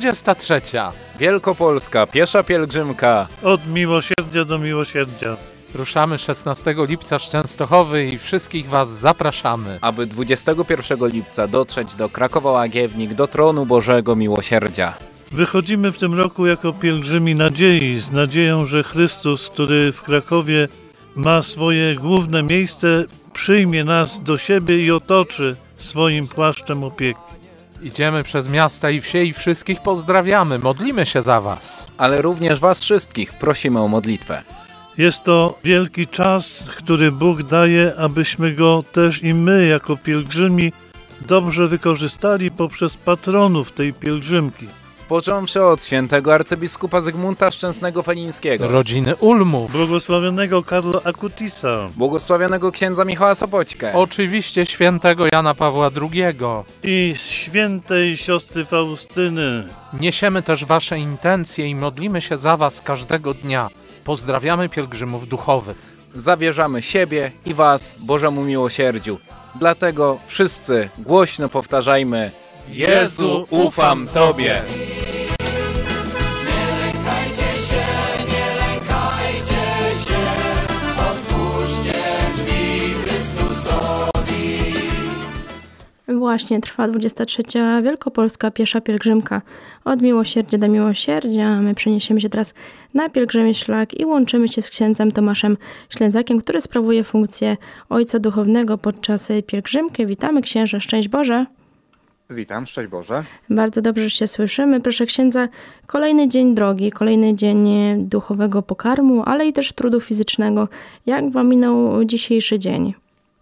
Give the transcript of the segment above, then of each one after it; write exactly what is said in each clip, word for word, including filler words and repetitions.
dwudziesta trzecia. Wielkopolska piesza pielgrzymka. Od miłosierdzia do miłosierdzia. Ruszamy szesnastego lipca z Częstochowy i wszystkich Was zapraszamy, aby dwudziestego pierwszego lipca dotrzeć do Krakowa Łagiewnik, do tronu Bożego Miłosierdzia. Wychodzimy w tym roku jako pielgrzymi nadziei, z nadzieją, że Chrystus, który w Krakowie ma swoje główne miejsce, przyjmie nas do siebie i otoczy swoim płaszczem opieki. Idziemy przez miasta i wsie i wszystkich pozdrawiamy, modlimy się za Was. Ale również Was wszystkich prosimy o modlitwę. Jest to wielki czas, który Bóg daje, abyśmy go też i my jako pielgrzymi dobrze wykorzystali poprzez patronów tej pielgrzymki. Począwszy od świętego arcybiskupa Zygmunta Szczęsnego-Felińskiego, rodziny Ulmów, błogosławionego Carlo Acutisa, błogosławionego księdza Michała Sopoćkę, oczywiście świętego Jana Pawła drugiego i świętej siostry Faustyny. Niesiemy też Wasze intencje i modlimy się za Was każdego dnia. Pozdrawiamy pielgrzymów duchowych. Zawierzamy siebie i Was Bożemu miłosierdziu. Dlatego wszyscy głośno powtarzajmy: Jezu, ufam Tobie! Nie lękajcie się, nie lękajcie się, otwórzcie drzwi Chrystusowi. Właśnie trwa dwudziesta trzecia Wielkopolska piesza pielgrzymka. Od miłosierdzia do miłosierdzia. My przeniesiemy się teraz na pielgrzymi szlak i łączymy się z księdzem Tomaszem Ślęzakiem, który sprawuje funkcję ojca duchownego podczas pielgrzymki. Witamy księże, szczęść Boże. Witam, szczęść Boże. Bardzo dobrze, że się słyszymy. Proszę księdza, kolejny dzień drogi, kolejny dzień duchowego pokarmu, ale i też trudu fizycznego. Jak Wam minął dzisiejszy dzień?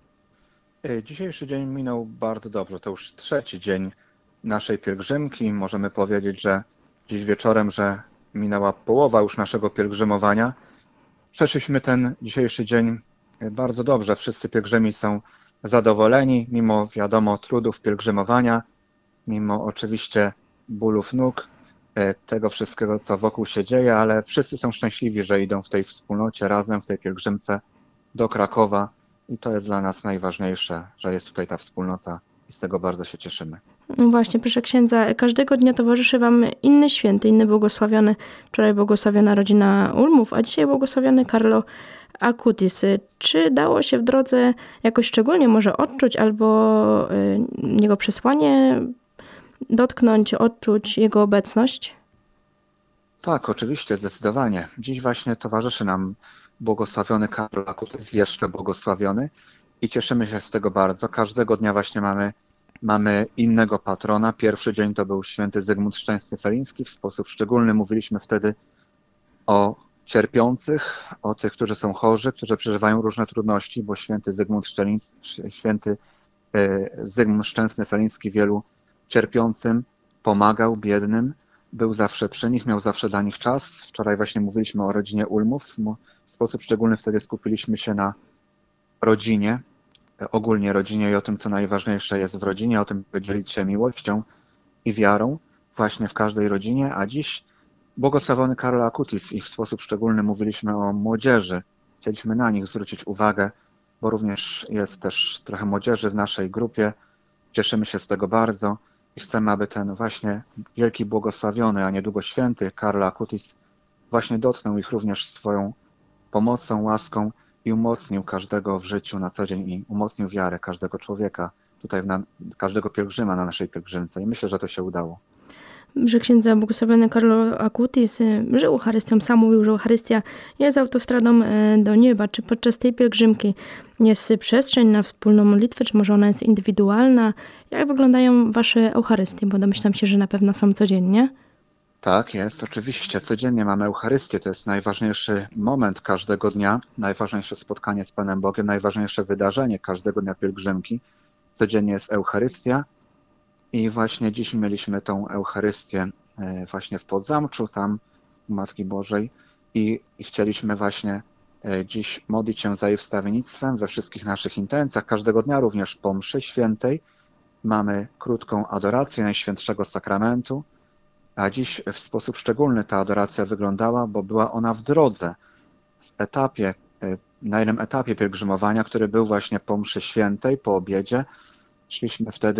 Dzisiejszy dzień minął bardzo dobrze. To już trzeci dzień naszej pielgrzymki. Możemy powiedzieć, że dziś wieczorem, że minęła połowa już naszego pielgrzymowania. Przeszliśmy ten dzisiejszy dzień bardzo dobrze. Wszyscy pielgrzymi są zadowoleni, mimo wiadomo trudów pielgrzymowania, mimo oczywiście bólów nóg, tego wszystkiego, co wokół się dzieje, ale wszyscy są szczęśliwi, że idą w tej wspólnocie razem, w tej pielgrzymce do Krakowa i to jest dla nas najważniejsze, że jest tutaj ta wspólnota i z tego bardzo się cieszymy. No właśnie, proszę księdza, każdego dnia towarzyszy Wam inny święty, inny błogosławiony. Wczoraj błogosławiona rodzina Ulmów, a dzisiaj błogosławiony Carlo Acutis. Czy dało się w drodze jakoś szczególnie może odczuć albo y, jego przesłanie dotknąć, odczuć jego obecność? Tak, oczywiście, zdecydowanie. Dziś właśnie towarzyszy nam błogosławiony Carlo Acutis, jeszcze błogosławiony i cieszymy się z tego bardzo. Każdego dnia właśnie mamy, mamy innego patrona. Pierwszy dzień to był święty Zygmunt Szczęsny-Feliński. W sposób szczególny mówiliśmy wtedy o cierpiących, o tych, którzy są chorzy, którzy przeżywają różne trudności, bo święty Zygmunt, Szczelińc, święty Zygmunt Szczęsny-Feliński wielu cierpiącym pomagał, biednym, był zawsze przy nich, miał zawsze dla nich czas. Wczoraj właśnie mówiliśmy o rodzinie Ulmów. W sposób szczególny wtedy skupiliśmy się na rodzinie, ogólnie rodzinie i o tym, co najważniejsze jest w rodzinie, o tym, by dzielić się miłością i wiarą właśnie w każdej rodzinie, a dziś błogosławiony Carlo Acutis i w sposób szczególny mówiliśmy o młodzieży. Chcieliśmy na nich zwrócić uwagę, bo również jest też trochę młodzieży w naszej grupie. Cieszymy się z tego bardzo i chcemy, aby ten właśnie wielki błogosławiony, a niedługo święty Carlo Acutis właśnie dotknął ich również swoją pomocą, łaską i umocnił każdego w życiu na co dzień i umocnił wiarę każdego człowieka, tutaj na, każdego pielgrzyma na naszej pielgrzymce i myślę, że to się udało. Że księdza błogosławiony Carlo Acutis żył Eucharystią, sam mówił, że Eucharystia jest autostradą do nieba. Czy podczas tej pielgrzymki jest przestrzeń na wspólną modlitwę, czy może ona jest indywidualna? Jak wyglądają Wasze Eucharystie? Bo domyślam się, że na pewno są codziennie. Tak, jest, oczywiście. Codziennie mamy Eucharystię. To jest najważniejszy moment każdego dnia, najważniejsze spotkanie z Panem Bogiem, najważniejsze wydarzenie każdego dnia pielgrzymki. Codziennie jest Eucharystia. I właśnie dziś mieliśmy tą Eucharystię właśnie w Podzamczu, tam u Matki Bożej i, i chcieliśmy właśnie dziś modlić się za jej wstawiennictwem we wszystkich naszych intencjach. Każdego dnia również po mszy świętej mamy krótką adorację Najświętszego Sakramentu, a dziś w sposób szczególny ta adoracja wyglądała, bo była ona w drodze, w etapie, na jednym etapie pielgrzymowania, który był właśnie po mszy świętej, po obiedzie. Szliśmy wtedy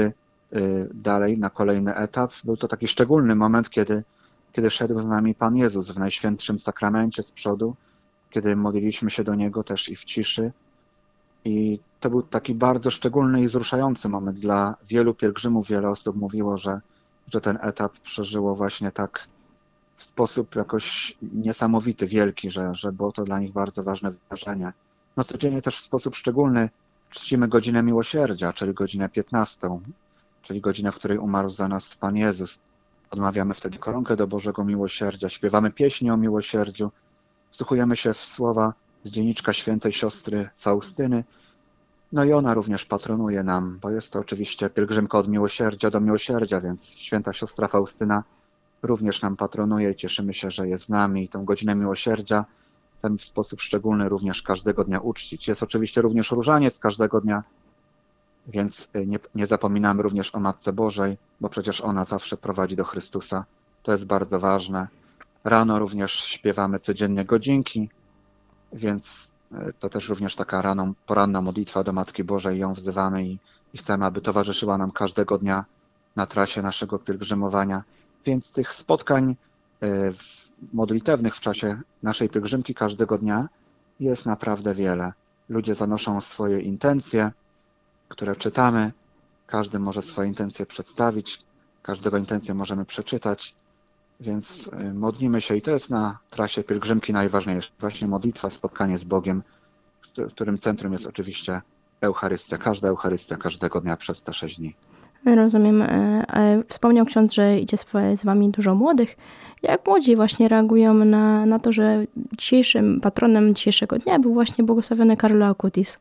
y, dalej na kolejny etap. Był to taki szczególny moment, kiedy, kiedy szedł z nami Pan Jezus w Najświętszym Sakramencie z przodu, kiedy modliliśmy się do Niego też i w ciszy. I to był taki bardzo szczególny i wzruszający moment dla wielu pielgrzymów. Wiele osób mówiło, że, że ten etap przeżyło właśnie tak w sposób jakoś niesamowity, wielki, że, że było to dla nich bardzo ważne wydarzenie. No codziennie też w sposób szczególny czcimy godzinę miłosierdzia, czyli godzinę piętnastą, czyli godzinę, w której umarł za nas Pan Jezus. Odmawiamy wtedy koronkę do Bożego Miłosierdzia, śpiewamy pieśni o miłosierdziu, wsłuchujemy się w słowa z dzienniczka świętej siostry Faustyny. No i ona również patronuje nam, bo jest to oczywiście pielgrzymka od miłosierdzia do miłosierdzia, więc święta siostra Faustyna również nam patronuje i cieszymy się, że jest z nami i tą godzinę miłosierdzia chcemy w sposób szczególny również każdego dnia uczcić. Jest oczywiście również różaniec każdego dnia, więc nie, nie zapominamy również o Matce Bożej, bo przecież ona zawsze prowadzi do Chrystusa. To jest bardzo ważne. Rano również śpiewamy codziennie godzinki, więc to też również taka rano, poranna modlitwa do Matki Bożej, ją wzywamy i, i chcemy, aby towarzyszyła nam każdego dnia na trasie naszego pielgrzymowania. Więc tych spotkań modlitewnych w czasie naszej pielgrzymki każdego dnia jest naprawdę wiele. Ludzie zanoszą swoje intencje, które czytamy. Każdy może swoje intencje przedstawić, każdego intencje możemy przeczytać, więc modlimy się i to jest na trasie pielgrzymki najważniejsze. Właśnie modlitwa, spotkanie z Bogiem, w którym centrum jest oczywiście Eucharystia. Każda Eucharystia każdego dnia przez te sześć dni. Rozumiem. Wspomniał ksiądz, że idzie z wami dużo młodych. Jak młodzi właśnie reagują na, na to, że dzisiejszym patronem dzisiejszego dnia był właśnie błogosławiony Carlo Acutis?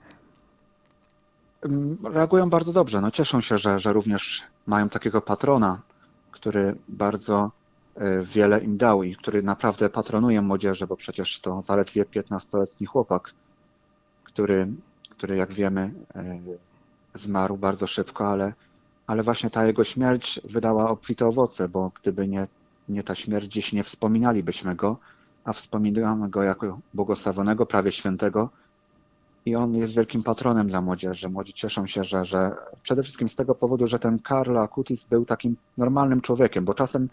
Reagują bardzo dobrze. No, cieszą się, że, że również mają takiego patrona, który bardzo wiele im dał i który naprawdę patronuje młodzieży, bo przecież to zaledwie piętnastoletni chłopak, który, który jak wiemy zmarł bardzo szybko, ale Ale właśnie ta jego śmierć wydała obfite owoce, bo gdyby nie, nie ta śmierć, dziś nie wspominalibyśmy go, a wspominamy go jako błogosławionego, prawie świętego. I on jest wielkim patronem dla młodzieży. Młodzi cieszą się, że, że przede wszystkim z tego powodu, że ten Carlo Acutis był takim normalnym człowiekiem, bo czasem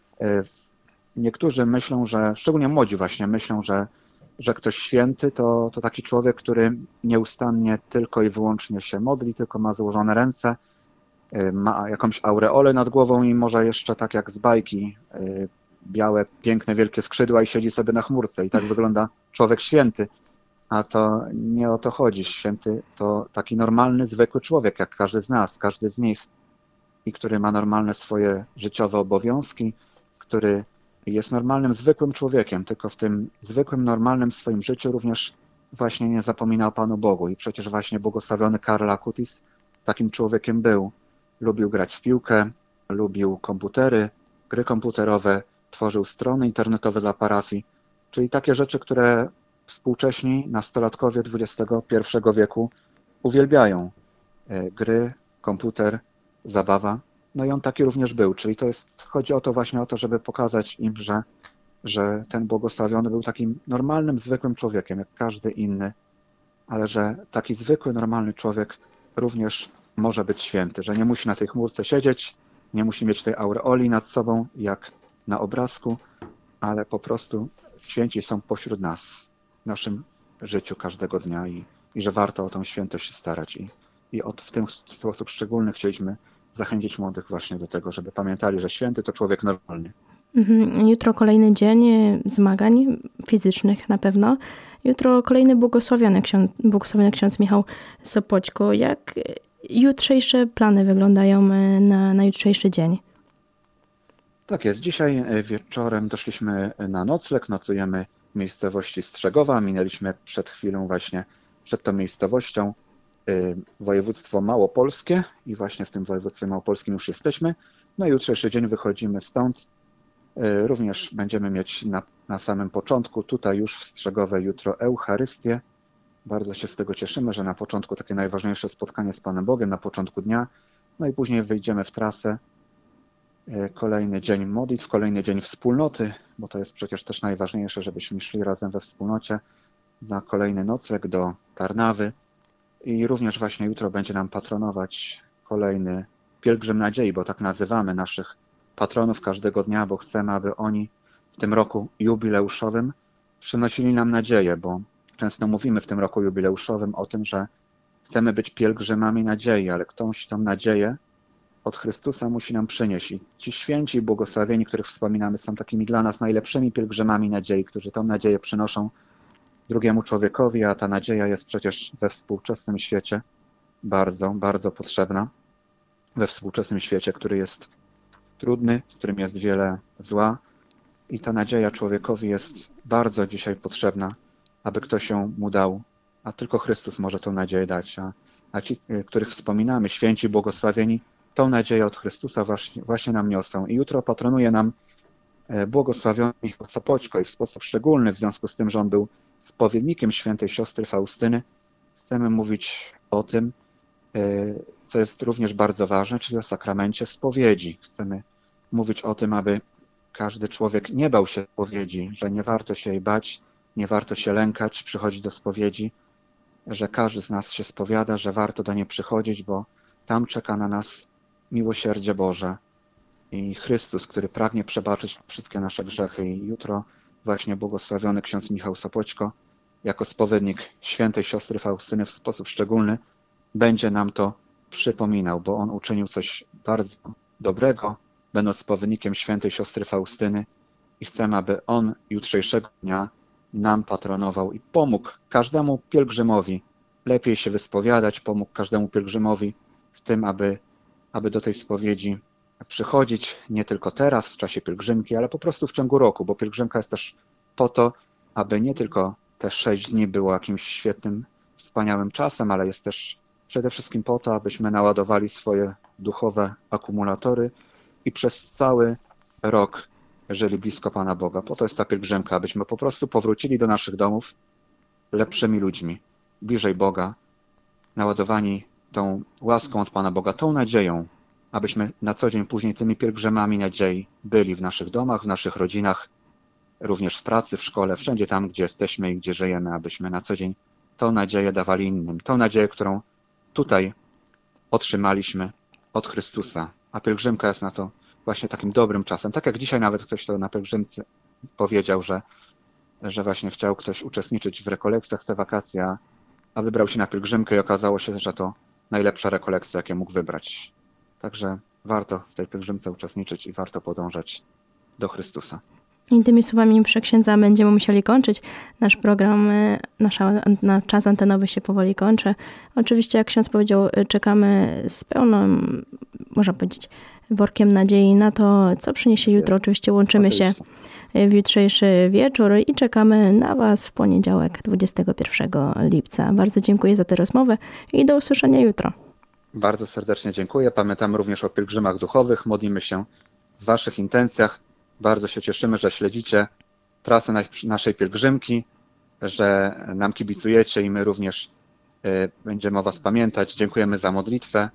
niektórzy myślą, że, szczególnie młodzi właśnie myślą, że, że ktoś święty to, to taki człowiek, który nieustannie tylko i wyłącznie się modli, tylko ma założone ręce, ma jakąś aureolę nad głową i może jeszcze tak jak z bajki, białe, piękne, wielkie skrzydła i siedzi sobie na chmurce. I tak wygląda człowiek święty. A to nie o to chodzi. Święty to taki normalny, zwykły człowiek, jak każdy z nas, każdy z nich. I który ma normalne swoje życiowe obowiązki, który jest normalnym, zwykłym człowiekiem, tylko w tym zwykłym, normalnym swoim życiu również właśnie nie zapomina o Panu Bogu. I przecież właśnie błogosławiony Carlo Acutis takim człowiekiem był. Lubił grać w piłkę, lubił komputery, gry komputerowe, tworzył strony internetowe dla parafii, czyli takie rzeczy, które współcześni nastolatkowie dwudziestego pierwszego wieku uwielbiają. Gry, komputer, zabawa. No i on taki również był, czyli to jest, chodzi o to właśnie o to, żeby pokazać im, że, że ten błogosławiony był takim normalnym, zwykłym człowiekiem, jak każdy inny, ale że taki zwykły, normalny człowiek również może być święty, że nie musi na tej chmurce siedzieć, nie musi mieć tej aureoli nad sobą, jak na obrazku, ale po prostu święci są pośród nas, w naszym życiu każdego dnia i, i że warto o tą świętość się starać. I, i od, w ten sposób szczególny chcieliśmy zachęcić młodych właśnie do tego, żeby pamiętali, że święty to człowiek normalny. Jutro kolejny dzień zmagań fizycznych na pewno. Jutro kolejny błogosławiony ksiądz, błogosławiony ksiądz Michał Sopoćko. Jak jutrzejsze plany wyglądają na, na jutrzejszy dzień? Tak jest. Dzisiaj wieczorem doszliśmy na nocleg. Nocujemy w miejscowości Strzegowa. Minęliśmy przed chwilą właśnie, przed tą miejscowością województwo małopolskie i właśnie w tym województwie małopolskim już jesteśmy. No i jutrzejszy dzień wychodzimy stąd. Również będziemy mieć na, na samym początku, tutaj już w Strzegowej jutro Eucharystię. Bardzo się z tego cieszymy, że na początku takie najważniejsze spotkanie z Panem Bogiem, na początku dnia. No i później wyjdziemy w trasę. Kolejny dzień modlitw, kolejny dzień wspólnoty, bo to jest przecież też najważniejsze, żebyśmy szli razem we wspólnocie na kolejny nocleg do Tarnawy. I również właśnie jutro będzie nam patronować kolejny pielgrzym nadziei, bo tak nazywamy naszych patronów każdego dnia, bo chcemy, aby oni w tym roku jubileuszowym przynosili nam nadzieję, bo często mówimy w tym roku jubileuszowym o tym, że chcemy być pielgrzymami nadziei, ale ktoś tą nadzieję od Chrystusa musi nam przynieść. I ci święci i błogosławieni, których wspominamy, są takimi dla nas najlepszymi pielgrzymami nadziei, którzy tą nadzieję przynoszą drugiemu człowiekowi, a ta nadzieja jest przecież we współczesnym świecie bardzo, bardzo potrzebna. We współczesnym świecie, który jest trudny, w którym jest wiele zła i ta nadzieja człowiekowi jest bardzo dzisiaj potrzebna, aby ktoś ją mu dał, a tylko Chrystus może tą nadzieję dać, a, a ci, których wspominamy, święci, błogosławieni, tą nadzieję od Chrystusa właśnie, właśnie nam niosą. I jutro patronuje nam błogosławiony Michał Sopoćko i w sposób szczególny, w związku z tym, że on był spowiednikiem świętej siostry Faustyny, chcemy mówić o tym, co jest również bardzo ważne, czyli o sakramencie spowiedzi. Chcemy mówić o tym, aby każdy człowiek nie bał się spowiedzi, że nie warto się jej bać, nie warto się lękać, przychodzić do spowiedzi, że każdy z nas się spowiada, że warto do niej przychodzić, bo tam czeka na nas miłosierdzie Boże i Chrystus, który pragnie przebaczyć wszystkie nasze grzechy. I jutro właśnie błogosławiony ksiądz Michał Sopoćko, jako spowiednik świętej siostry Faustyny w sposób szczególny, będzie nam to przypominał, bo on uczynił coś bardzo dobrego, będąc spowiednikiem świętej siostry Faustyny i chcemy, aby on jutrzejszego dnia nam patronował i pomógł każdemu pielgrzymowi lepiej się wyspowiadać, pomógł każdemu pielgrzymowi w tym, aby, aby do tej spowiedzi przychodzić nie tylko teraz, w czasie pielgrzymki, ale po prostu w ciągu roku, bo pielgrzymka jest też po to, aby nie tylko te sześć dni było jakimś świetnym, wspaniałym czasem, ale jest też przede wszystkim po to, abyśmy naładowali swoje duchowe akumulatory i przez cały rok żyli blisko Pana Boga. Po to jest ta pielgrzymka, abyśmy po prostu powrócili do naszych domów lepszymi ludźmi, bliżej Boga, naładowani tą łaską od Pana Boga, tą nadzieją, abyśmy na co dzień później tymi pielgrzymami nadziei byli w naszych domach, w naszych rodzinach, również w pracy, w szkole, wszędzie tam, gdzie jesteśmy i gdzie żyjemy, abyśmy na co dzień tą nadzieję dawali innym, tą nadzieję, którą tutaj otrzymaliśmy od Chrystusa. A pielgrzymka jest na to właśnie takim dobrym czasem. Tak jak dzisiaj nawet ktoś to na pielgrzymce powiedział, że, że właśnie chciał ktoś uczestniczyć w rekolekcjach te wakacje, a wybrał się na pielgrzymkę i okazało się, że to najlepsza rekolekcja, jakie mógł wybrać. Także warto w tej pielgrzymce uczestniczyć i warto podążać do Chrystusa. I tymi słowami przeksiędza będziemy musieli kończyć nasz program. Nasza, nasz czas antenowy się powoli kończy. Oczywiście, jak ksiądz powiedział, czekamy z pełną, można powiedzieć, workiem nadziei na to, co przyniesie jutro. Oczywiście łączymy się w jutrzejszy wieczór i czekamy na Was w poniedziałek, dwudziestego pierwszego lipca. Bardzo dziękuję za tę rozmowę i do usłyszenia jutro. Bardzo serdecznie dziękuję. Pamiętamy również o pielgrzymach duchowych. Modlimy się w Waszych intencjach. Bardzo się cieszymy, że śledzicie trasę naszej pielgrzymki, że nam kibicujecie i my również będziemy o Was pamiętać. Dziękujemy za modlitwę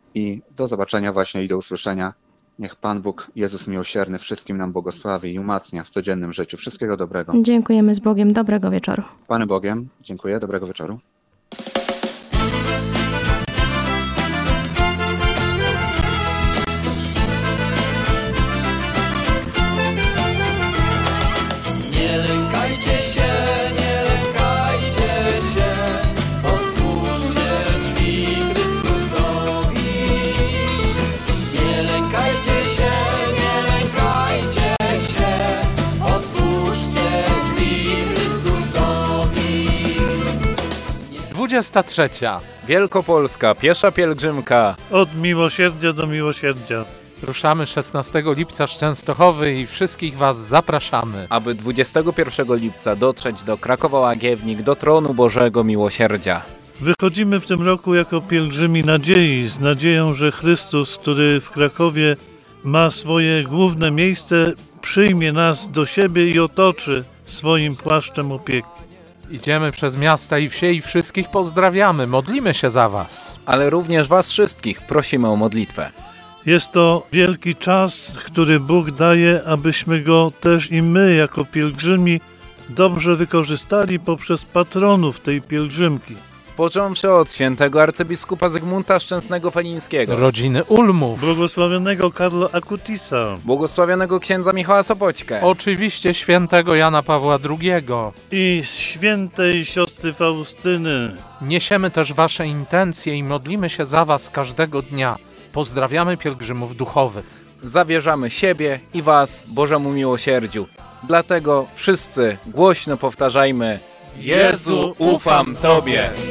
i do zobaczenia właśnie i do usłyszenia. Niech Pan Bóg, Jezus miłosierny, wszystkim nam błogosławi i umacnia w codziennym życiu. Wszystkiego dobrego. Dziękujemy z Bogiem. Dobrego wieczoru. Panem Bogiem. Dziękuję. Dobrego wieczoru. Nie lękajcie się, nie lękajcie się, otwórzcie drzwi Chrystusowi. Nie lękajcie się, nie lękajcie się, otwórzcie drzwi Chrystusowi. dwudziesta trzecia. Wielkopolska piesza pielgrzymka. Od miłosierdzia do miłosierdzia. Ruszamy szesnastego lipca z Częstochowy i wszystkich Was zapraszamy. Aby dwudziestego pierwszego lipca dotrzeć do Krakowa Łagiewnik, do tronu Bożego Miłosierdzia. Wychodzimy w tym roku jako pielgrzymi nadziei, z nadzieją, że Chrystus, który w Krakowie ma swoje główne miejsce, przyjmie nas do siebie i otoczy swoim płaszczem opieki. Idziemy przez miasta i wsie i wszystkich pozdrawiamy. Modlimy się za Was. Ale również Was wszystkich prosimy o modlitwę. Jest to wielki czas, który Bóg daje, abyśmy go też i my jako pielgrzymi dobrze wykorzystali poprzez patronów tej pielgrzymki. począwszy od świętego arcybiskupa Zygmunta Szczęsnego Felińskiego, rodziny Ulmów, Błogosławionego Karlo Acutisa błogosławionego księdza Michała Sopoćkę, oczywiście świętego Jana Pawła drugiego. i świętej siostry Faustyny. Niesiemy też wasze intencje i modlimy się za was każdego dnia. Pozdrawiamy pielgrzymów duchowych. zawierzamy siebie i was Bożemu miłosierdziu. Dlatego wszyscy głośno powtarzajmy: Jezu, ufam Tobie!